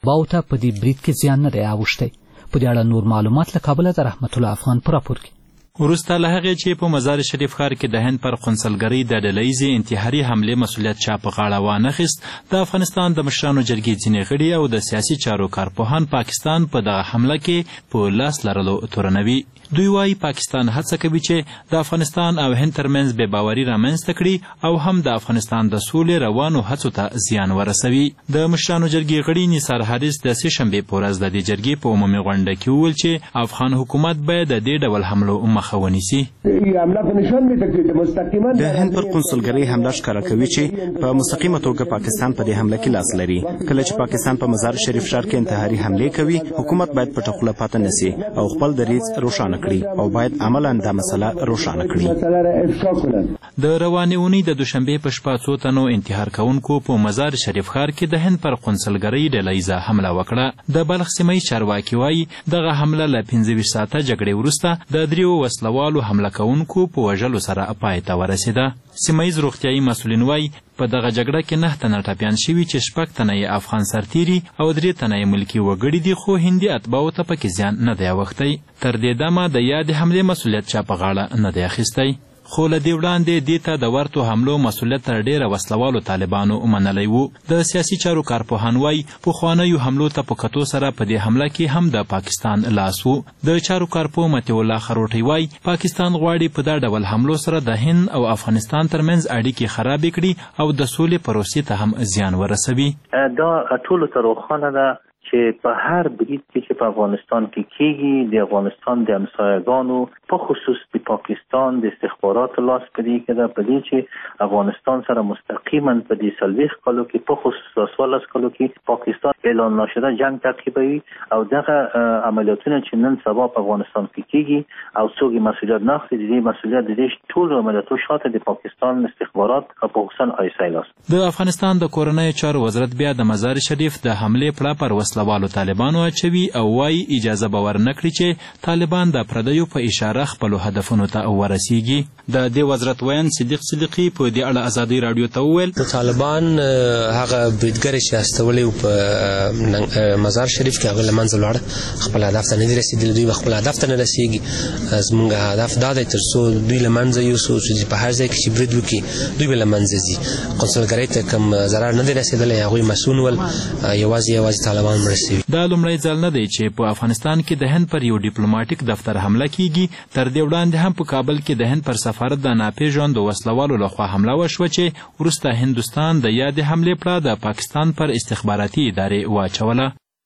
طلباو ته په دې برید کې زیان نه دی اوښتی. په دې اړه نور معلومات له کابله د رحمت الله افغان په راپور کې. وروسته له هغې چې په مزار شریف ښار کې د هند پر قونسلګرۍ د ډلهیزې انتحاري حملې مسؤلیت چا په غاړه وانخیست، د افغانستان د مشرانو جرګې ځینې غړي او د سیاسي چارو کارپوهان پاکستان په دغه حمله کې په لاس لرلو تورنوي. دوی وایي پاکستان هڅه کوي چې د افغانستان او هند ترمنځ بې باوري رامنځته کړي او هم د افغانستان د سولې روانو هڅو ته زیان ورسوي. د مشرانو جرګې غړي نثار حارث د سې شنبې په ورځ د دې جرګې په عمومي غونډه کې وویل چې افغان حکومت باید د دې ډول حملو مخه ونیسي. د هند پر قونسلګرۍ حمله ښکاره کوي چې په مستقیمه توګه پاکستان په دې حمله کې لاس لري. کله چې پاکستان په مزار شریف ښار کې انتحاري حملې کوي، حکومت باید پټه خوله پاتې نشي او خپل دریځ روښانه کړي او باید عملاً دا مسله روښانه کړي. د روانې اونۍ د دوشنبې په شپه څو تنو انتحار کوونکو په مزار شریف ښار کې د هند پر قونسلګرۍ ډلهیزه حمله وکړه. د بلخ سیمه ییز چارواکي وایي دغه حمله له 25 ساعته جګړې وروسته د 3 وسلوالو حمله کوونکو په وژلو سره پای ته ورسېده. سیمه ییز روغتیایي مسؤلین وایي په دغه جګړه کې 9 تنه ټپیان شوي چې 6 تنه یې افغان سرتیري او 3 تنه یې ملکي وګړي دي، خو هندي اتباعو ته پکې زیان نه دی اوښتی. تر دې دمه د یادې حملې مسؤلیت چا په غاړه نه دی اخیستی، خو له دې وړاندې دې ته د ورتو حملو مسؤلیت تر ډېره وسلوالو طالبانو منلی و. د سیاسي چارو کارپوهان وایي پخوانیو حملو ته په کتو سره په دې حمله کې هم د پاکستان لاس و. د چارو کارپوه مطیع الله خروټی وایي پاکستان غواړي په دا ډول حملو سره د هند او افغانستان ترمنځ اړیکې خرابې کړي او د سولې پروسې ته هم زیان ورسوي. دا ټولو ته روښانه ده چې په هر برید کې چې په افغانستان کې کېږي د افغانستان د همسایه‌ګانو په خصوص د پاکستان د استخباراتو لاس په دې کې ده، په دې چې افغانستان سره مستقیما په دې 40 کالو کې په خصوص 14 کالو کې پاکستان اعلان نشده جنگ تعقیبوي او دغه عملیاتونه چې نن سبا په افغانستان کې کېږي او څوک مسؤلیت نه اخلي، د دې مسؤلیت د دې ټول عملیاتو شاته د پاکستان استخبارات او پاکستان آیسای لاس. د افغانستان د کورنیو چارو وزارت بیا د مزار شریف د حملې پړه پر وسلوالو طالبانو اچوي او وایي اجازه به ورنکړي چې طالبان د پردیو په اشاره خپلو هدفونو ته ورسیږي. د دې وزارت ویان صدیق صدیقي په دې اړه ازادي راډیو ته وویل د طالبان هغه بریدګر چې استولي په مزار شریف کې هغه له منځه لاړ، خپل هدف ته نه دي رسېدلي، دوی خپل هدف ته نه رسېږي. زموږ هدف دا دی تر څو دوی له منځه یوسو چې په هر ځای کې چې برید وکړي دوی به له منځه ځي. قونسلګرۍ ته کوم ضرر نه دی رسېدلی، هغوی مسؤول ول، یوازې طالبان مړه شوي. دا لومړی ځل نه دی چې په افغانستان کې د هند پر یو ډیپلوماټیک دفتر حمله کیږي. تر دې وړاندې هم په کابل کې د هند پر سفارت د ناپېژاندو وسلوالو لخوا حمله وشوه چې وروسته هندوستان د یادې حملې پړه د پاکستان پر استخباراتي ادارې واچوله.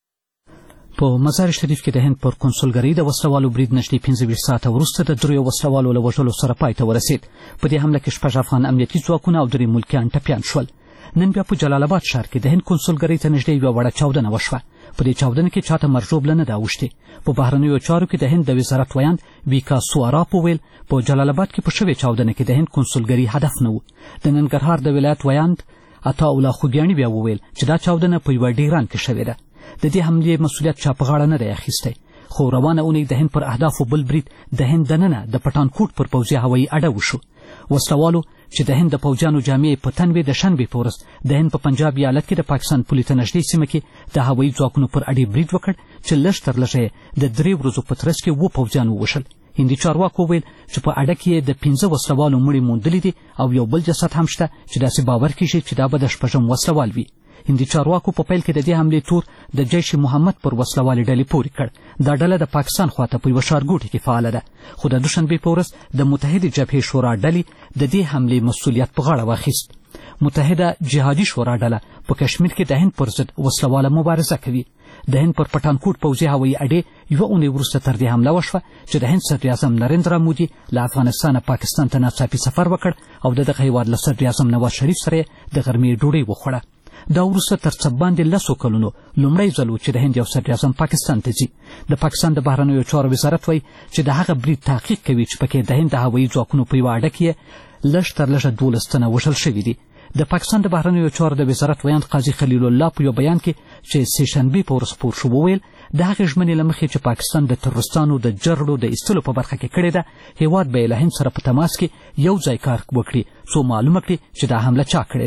په مزار شریف کې د هند پر قونسلګرۍ د وسلوالو برید نږدې 25 ساعته وروسته د 3 وسلوالو له وژلو سره پای ته ورسېد. په دې حمله کې 6 افغان امنیتي ځواکونه او 3 ملکیان ټپیان شول. نن بیا په جلال آباد ښار کې د هند قونسلګرۍ ته نږدې یوه وړه چاودنه وشوه. په دې چاودنه کې چاته مرژوبله نه ده اوښتې. په بهرنیو چارو کې د هند د وزارت ویاند ویکا سواراپ وویل په جلال آباد کې په شوې چاودنه کې د هند قونسلګرۍ هدف نه و. د ننګرهار د ولایت ویاند عطاالله خوګیاڼي بیا وویل چې دا چاودنه په یوه ډیران کې شوې ده. د دې حملې مسؤلیت چا په غاړه نه دی اخیستی، خو روانه اونۍ د هند پر اهدافو بل برید د هند دننه د پټانکوټ پر پوځي هوایي اډه وشو. وسلوالو چې د هند د پوځیانو جامې په تن وې د شنبې په ورځ د هند په پنجاب ایالت کې د پاکستان پولې ته نږدې سیمه کې د هوایي ځواکونو پر اډې برید وکړ چې لږ تر لږه د 3 ورځو په ترڅ کې 7 پوځیان ووژل. هندي چارواکو وویل چې په اډه کې د 15 وسلوالو مړي موندلي دي او یو بل جسد هم شته چې داسې باور کېږي چې دا به د 6م وسلوال وي. هندي چارواکو په پیل کې د دې حملې تور د جیش محمد پر وسلوالې ډلې پورې کړ. دا ډله د پاکستان خواته په یوه ښارګوټي کې فعاله ده، خو د دوشنبې په ورځ د متحدې جبهې شورا ډلې د دې حملې مسؤلیت په غاړه واخیست. متحده جهادي شورا ډله په کشمیر کې د هند پر ضد وسلواله مبارزه کوي. د هند پر پټانکوټ پوځي هوایي اډې یوه اونۍ وروسته تر دې حمله وشوه چې د هند صدراعظم نریندرا مودي له افغانستانه پاکستان ته ناڅاپي سفر وکړ او د دغه هیواد له صدراعظم نواز شریف سره د غرمې ډوډۍ وخوړه. دا وروسته تر څه باندې 10 کلونو لومړی ځل و چې د هند یو صدراعظم پاکستان ته ځي. د پاکستان د بهرنیو چارو وزارت وایي چې د هغه برید تحقیق کوي چې پکې د هند د هوایي ځواکونو په یوه اډه کې لږ تر لږه 12 تنه وژل شوي دي. د پاکستان د بهرنیو چارو د وزارت ویاند قاضي خلیل الله په یو بیان کې چې سې شنبې په ورځ خپور شو وویل د هغې ژمنې له مخې چې پاکستان د تروریستانو د جرړو د ایستلو په برخه کې کړې ده، هیواد به یې له هند سره په تماس کې یو ځای کار وکړي څو معلومه کړي چې دا حمله چا کړې ده.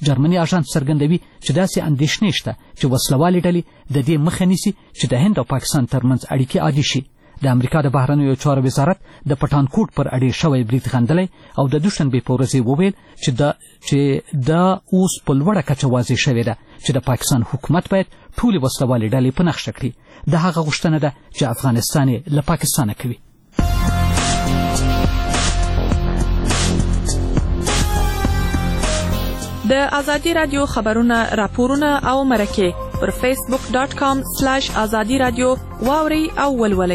جرمني اژانس څرګندوي چې داسې اندېښنې شته چې وسلوالې ډلې د دې مخه نیسي چې د هند او پاکستان ترمنځ اړیکې عادي شي. د امریکا د بهرنیو چارو وزارت د پټانکوټ پر اډې شوی برید غندلی او د دوشنبې په ورځ یې وویل چې دا اوس په لوړه کچه واضح شوې ده چې د پاکستان حکومت باید ټولې وسلوالې ډلې په نښه کړي. د هغه غوښتنه ده چې افغانستان یې له پاکستانه کوي. د ازادي رادیو خبرونه، راپورونه او مرکې پر facebook.com/azadi radio واوري او ولولئ.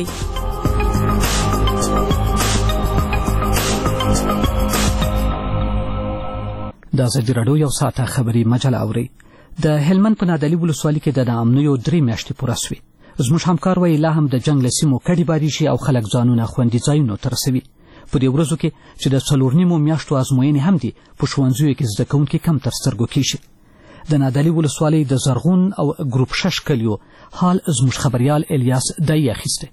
د ازادي رادیو یو ساعته خبري مجله اوري. د هلمند په نادعلي ولسوالۍ کې د ناامنیو 3 میاشتې پوره شوې. زموږ همکار وایي لا هم د جنګ له سیمو کډې باري شي او خلک ځانونه خوندي ځایونو ته رسوي. په دې ورځو کې چې د 4 میاشتو ازموینې هم دي په ښوونځیو کې زده کوونکي کم تر سترګو کېږي. د نادعلي ولسوالۍ د زرغون او ګروپ 6 کلیو حال زموږ خبریال الیاس دای اخیسته.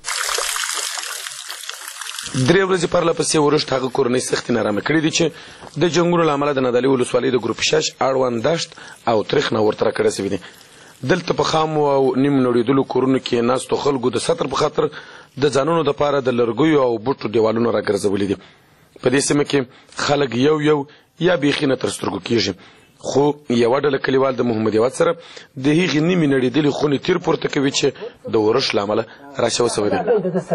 3 ورځې پرلپسې ورښت هغه کورنۍ سختې نارامه کړې دي چې د جنګونو له امله د نادعلي ولسوالۍ د ګروپ 6 اړوند دشت او تریخ نه ورته راکړه شوي دي. دلته په خامو او نیم نړېدلو کورونو کې ناستو خلکو د سطر په خاطر د ځانونو دپاره د لرګیو او بوټو دیوالونه راګرځولي دي. په دې سیمه کې خلک یو یا بیخي نه تر سترګو کېږي. خو یوه ډله کلیوال د محمد یواد سره د هغې نیمې نړېدلې خونې تیر پورته کوي چې د ورښت له امله راچوه سوی دی.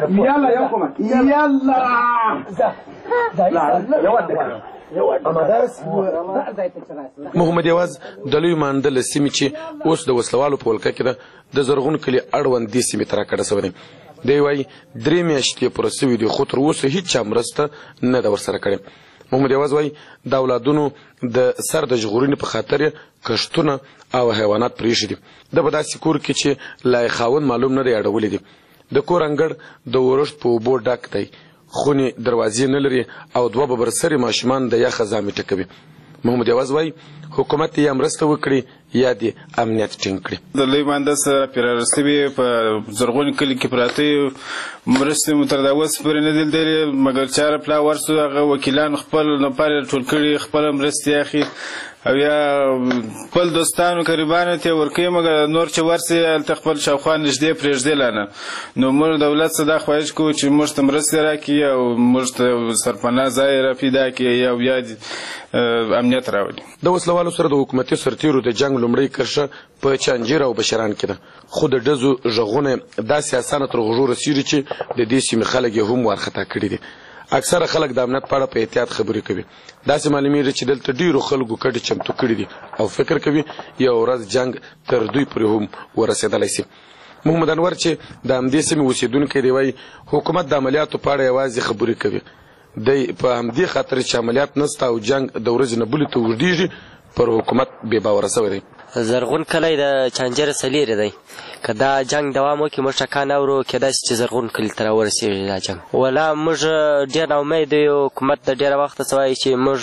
محمد یواز د لوی مانده له سیمې چې اوس د وسلوالو په ولکه کې ده د زرغون کلي اړوند دې سیمې ته راکډه سوی دی. دی وایي 3 میاشتې پوره سوي دي خو تر اوسه هېڅ چا مرسته نه ده ورسره کړې. محمد یواز وایي د اولادونو د سر د ژغورنې په خاطر یې کښتونه او حیوانات پرېښي دي. ده په داسې کور کې چې لا یې خاوند معلوم نه دی اړولی دي. د کور انګړ د ورښت په اوبو ډک دی. خونې دروازې نه لري او 2 ببرسري ماشومان د یخه ځامې ټکوي. محمد یواز وایي حکومت یې مرسته وکړي یا دې امنیت ټینګ کړي. د لوی مانده سره پیرارستوي په زرغون کلي کې پراته مرستې مو تر دا اوسه پورې نه دي لیدلې، مګر چاره پلا ورسو هغه وکیلان خپل لپاره ټول کړي، خپل مرستې اخلي او یا خپل دوستانو قریبانو ته ورکوي، مګر نور چې ورسي هلته خپل شاوخوا نږدې پرېږدي لانه. نو موږ دولت څخه دا خواهش کوو چې موږ ته مرستې راکړي او موږ ته سرپناه ځای را پیدا کړي او یا امنیت راولي. د وسلوالو سره د حکومتي سرتیرو د جنګ لومړۍ کرښه په چانجیر او بشران کې ده، خو د ډزو غږونه داسې اسانه تر غوږو رسېږي چې د دې سیمې خلک یې هم وارخطا کړي دي. اکثره خلک د امنیت په اړه په احتیاط خبرې کوي. داسې معلومیږي چې دلته ډیرو خلکو کډې چمتو کړي دي او فکر کوي یو ورځ جنګ تر دوی پورې هم ورسېدلی شي. محمد انور چې د همدې سیمې اوسېدونکی دی وایي حکومت د عملیاتو په اړه یوازې خبرې کوي. دی په همدې خاطر چې عملیات نسته او جنګ د ورځې نه بلې ته اوږدېږي پر حکومت بې باوره شوی دی. زرغون کلی د چانجره سلیری دی، که دا جنگ دوام وکړي موږ ټکان اورو، کیدای شي چې زرغون کلي ته راورسېږي دا جنګ. ولا موږ ډېر ناامید یو، حکومت د ډېره وخته څه وایي چې موږ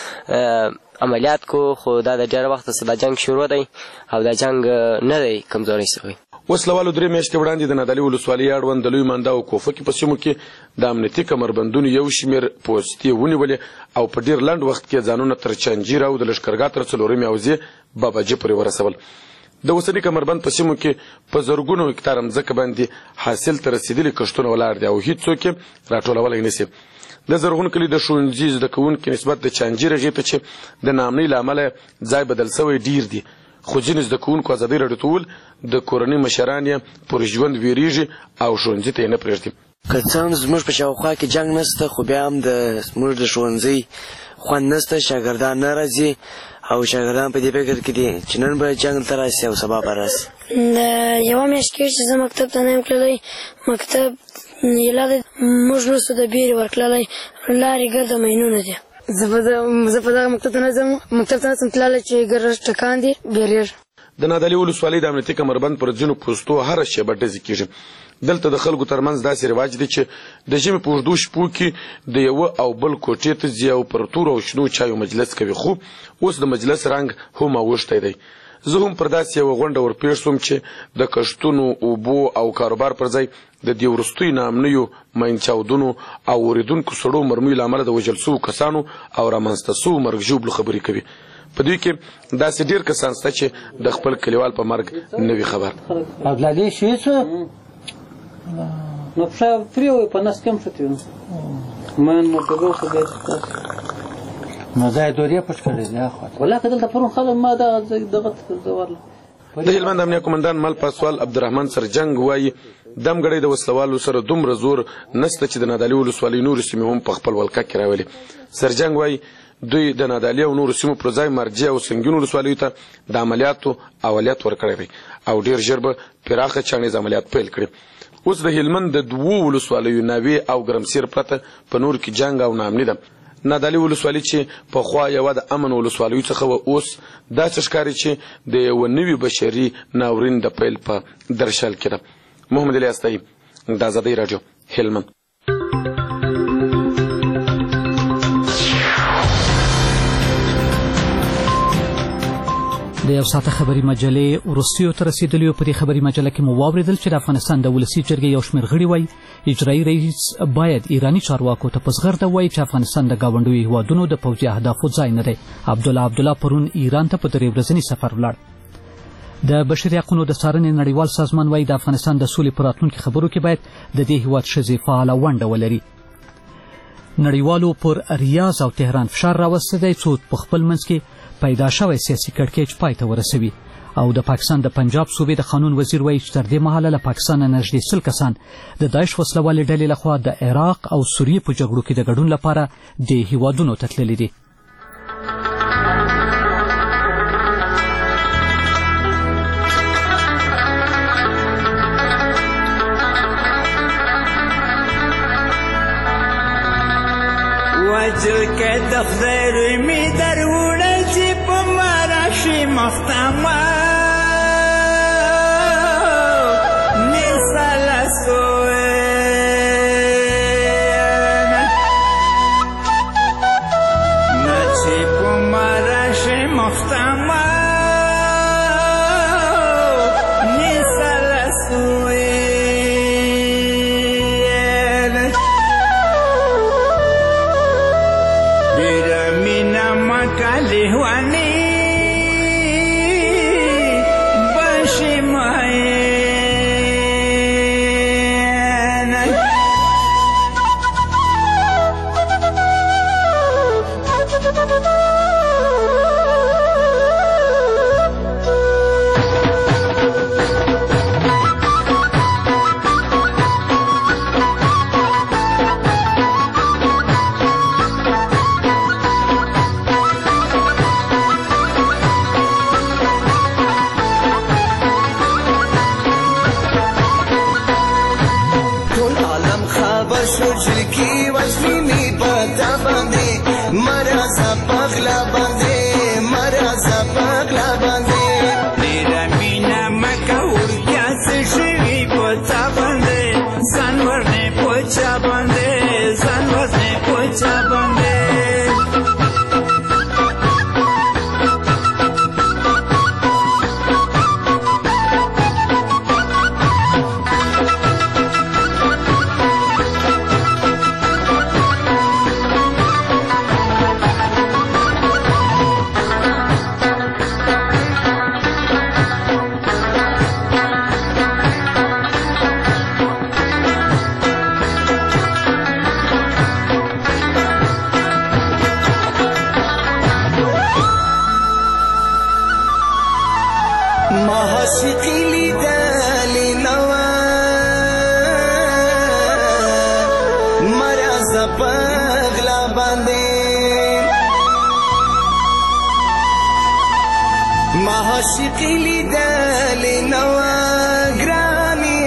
عملیات کوو، خو دا د ډېره وخته څه دا جنګ شروع دی او دا جنګ نه دی کمزوری شوی. وسلوالو 3 میاشتې وړاندې د نادعلي ولسوالۍ اړوند د لوی مانده او کوفه په سیمو کې د امنیتي کمربندونو یو شمېر پوستې ونیولې او په ډېر لنډ وخت کې ځانونه تر چنجیر او د لښکرګاه تر 4 حوزې باباجي پورې ورسول. د اوسني کمربند په سیمو کې په زرګونو هکتاره مځکه باندې حاصل ته رسېدلي کښتونه ولاړ دي او هېڅوک یې راټولولی نه شي. د زرغون کلي د ښوونځي زده کوونکي نسبت د چانجیر هغې ته چې د ناامنۍ له امله ځای بدل شوی ډیر دي، خو ځینې زده کوونکو ازادۍ راډیو ته وویل د کورنۍ مشران یې پر ژوند ویریږي او ښوونځي ته یې نه پرېږدي. که څه هم زموږ په شاوخوا کې جنګ نشته، خو بیا هم زموږ د ښوونځي خوند نشته، شاګردان نه راځي او شاګردان په دې فکر کې دي چې نن به جنګ ته راسي او سبا به راسي. د یوه میاشت کېږي چې زه مکتب ته نه یم تللی. مکتب ایله دی، موږ نسو د بیرې ورتللی، لارې ګرده مینونه دي. زه په دغه مکتب ته نه ځم، مکتب ته نسم تللی چې ګرده ټکان دي بیریږي. د نادعلي ولسوالۍ د امنیتي کمربند پر ځینو پوستو هره شېبه ډزې کېږي. دلته د خلکو ترمنځ داسې رواج دی چې د ژمي په اوږدو شپو کې د یوه او بل کوټې ته ځي او پر تورو او شنو چایو مجلس کوي، خو اوس د مجلس رنګ هم اوښتی دی. زه هم پر داسې یوه غونډه ورپېښ شوم چې د کښتونو، اوبو او کاروبار پر ځای د دې وروستیو ناامنیو مین چاودنو او اورېدونکو سړو مرمیو له امله د وژل سوو کسانو او رامنځته سوو مرګ ژوبلو خبرې کوي. په دوی کې داسې ډېر کسان شته چې د خپل کلیوال په مرګ نه وي خبر. عبدالعلي شهید شو نو پښه پرې وي په نس کې هم شتي من نو په ګوښه دی نو دا یې دورې پټ کړی دی اخوا والله که دلته پرون خلک ما دغه زورله د هلمند امنیه قمندان مل پاسوال عبدالرحمن سرجنګ وایي دمګړی د وسلوالو سره دومره زور نسته چې د نادعلي ولسوالۍ نورې سیمې هم په خپل ولکه کې راولي. سرجنګ وایي دوی د نادعلي او نورو سیمو پر ځای مرجع او سنګین ولسوالیو ته د عملیاتو اولویت ورکړی دی او ډېر ژر به پراخه چاڼیز عملیات پیل کړي. اوس د هلمند د 2 ولسوالیو ناوې او ګرمسیر پرته په نور کې جنګ او ناامني ده. نادعلي ولسوالي چې پخوا یوه د امن ولسوالیو څخه وه اوس داسې ښکاري چې د یوه نوي بشري ناورین د پیل په درشل کې ده. محمد الیاس طیب د ازادۍ راډیو هلمند. د یو ساعته خبري مجلې وروستیو ته رسېدلیو. په دې خبري مجله کې مو واورېدل چې د افغانستان د ولسي جرګې یو شمېر غړي وایي اجرایي رئیس باید ایراني چارواکو ته په زغرده وایي چې افغانستان د ګاونډیو هیوادونو د پوځي اهدافو ځای نه دی. عبدالله پرون ایران ته په 3 ورځني سفر ولاړ. د بشري حقونو د څارنې نړیوال سازمان وایي د افغانستان د سولې په راتلونکي خبرو کې باید د دې هیواد ښځې فعاله ونډه ولري. نړیوالو پر ریاض او تهران فشار راوستی دی څو په خپل منځ کې پیدا شوی سیاسي کړکېچ پای ته ورسوي. او د پاکستان د پنجاب صوبې د قانون وزیر وایي چې تر دې مهاله له پاکستانه نږدې 100 کسان د داعش وسلوالې ډلې لخوا د عراق او سوریې په جګړو کې د ګډون لپاره د هیوادونو ته تللي دي. وجه که دفتر می در وړه په مراشي مختمه نساله سوینه نچې په مراشي مختمه نساله سوینه ډېره مینه مکالې وانې عاشقی لیدل نوا گرانی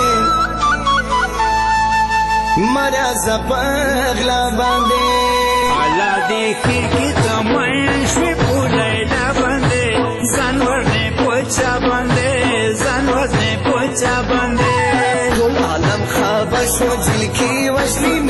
مرز پغلا باندې الله دې کی تمای شوي پولای لا باندې ځان ورنه پوچا باندې ځان ورنه پوچا باندې ټول عالم خبر شو جل کی وشلی